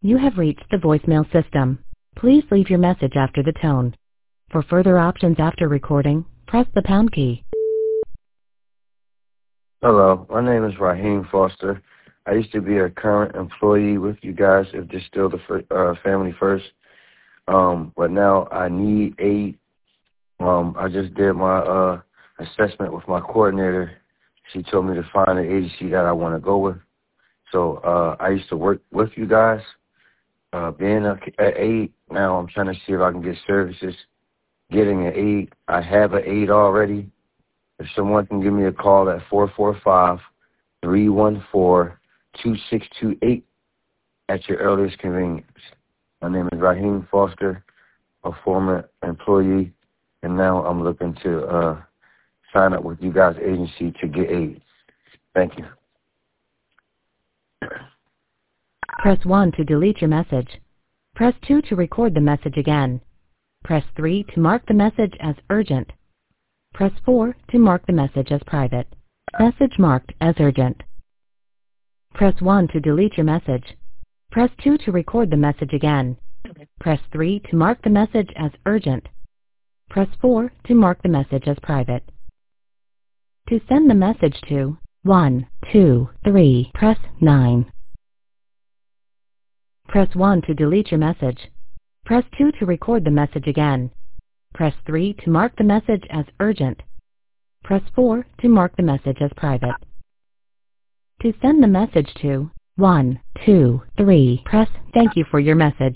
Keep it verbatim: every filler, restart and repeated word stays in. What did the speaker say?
You have reached the voicemail system. Please leave your message after the tone. For further options after recording, press the pound key. Hello, my name is Raheem Foster. I used to be a current employee with you guys, if they're still the fir- uh, Family First. Um, but now I need aid. Um, I just did my uh, assessment with my coordinator. She told me to find an agency that I want to go with. So uh, I used to work with you guys. Uh, being a, a aide, now I'm trying to see if I can get services. Getting an aide, I have an aide already. If someone can give me a call at four four five, three one four, two six two eight at your earliest convenience. My name is Raheem Foster, a former employee, and now I'm looking to uh, sign up with you guys' agency to get aid. Thank you. Press one to delete your message. Press two to record the message again. Press three to mark the message as urgent. Press four to mark the message as private. Message marked as urgent. Press one to delete your message. Press two to record the message again. Press three to mark the message as urgent. Press four to mark the message as private. To send the message to one two three, press nine. Press one to delete your message. Press two to record the message again. Press three to mark the message as urgent. Press four to mark the message as private. To send the message to one two three, press thank you for your message.